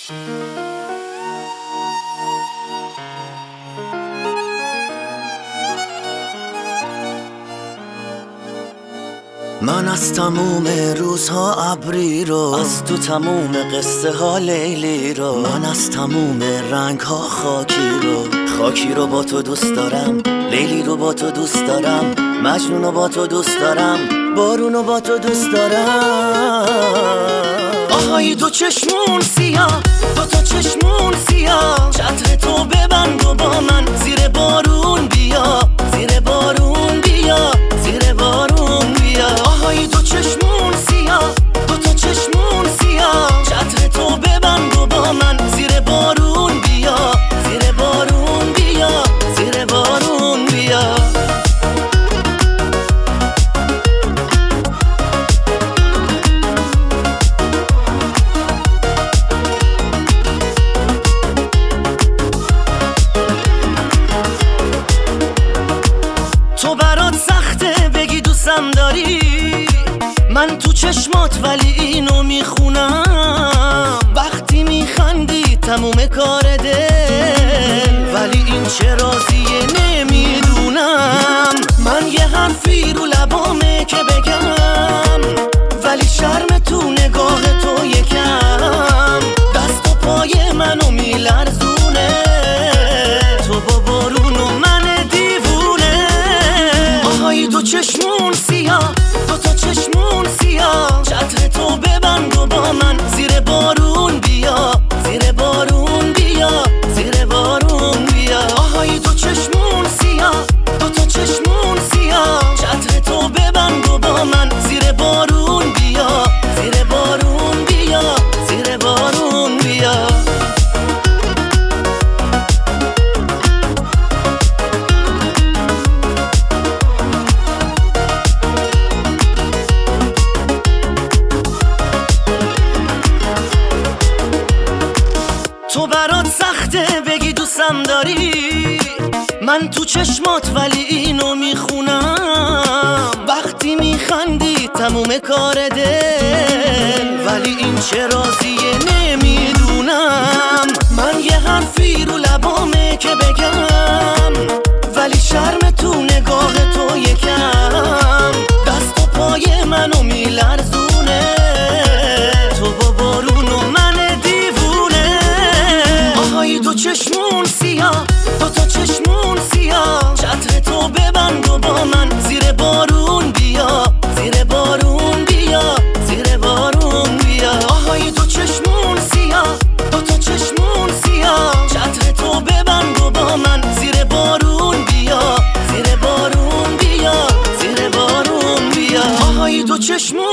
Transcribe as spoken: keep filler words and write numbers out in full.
من از تموم روزها ابری رو، از تو تموم قصه ها لیلی رو، من از تموم رنگ ها خاکی رو، خاکی رو با تو دوست دارم، لیلی رو با تو دوست دارم، مجنون رو با تو دوست دارم، بارون رو با تو دوست دارم. آهای دو چشمون سیاه، دو تا چشمون سیاه، چتر تو ببند و با من زیر بارون بیا، زیر بارون بیا، زیر بارون بیا. آهای دو چشمون سیاه، دو تا چشمون سیاه، چتر تو ببند و با من زیر بارون بیا، زیر بارون بیا، زیر بارون بیا. تو برات سخته بگی دوستم داری، من تو چشمات ولی اینو میخونم، وقتی میخندی تموم کار دل، ولی این چه رازیه نمیدونم. من یه حرفی رو لبامه که بگم، ولی شرم تو نگاه تو یکم، دست و پای منو میلرزونه، تو با بارون و من دیوونه. آهای دو چشمون سیاه، دو تا چشمون سیاه، چتر تو ببند و با من زیر بارون بیا، زیر بارون بیا، زیر بارون بیا. آهای دو چشمون سیاه، دو تا چشمون سیاه، چتر تو ببند و با من زیر بارون بیا، زیر بارون بیا، زیر بارون بیا. تو برات سخته بگی دوستم داری، من تو چشمات ولی اینو میخونم، وقتی میخندی تموم کار دل، ولی این چه رازیه نمیدونم. من یه حرفی رو لبامه که بگم، ولی شرم تو نگاه تو یکم، دست و پای منو میلرزونه، تو با بارون و من دیوونه. آهای دو چشمون سیاه، دو تا چشمون سیاه، چتر تو ببند و با من زیر بارون بیا، زیر بارون بیا، زیر بارون بیا. آهای دو چشمون سیاه، دو تا چشمون سیاه، چتر تو ببند و با من زیر بارون بیا، زیر بارون بیا، زیر بارون بیا. آهای دو چشمون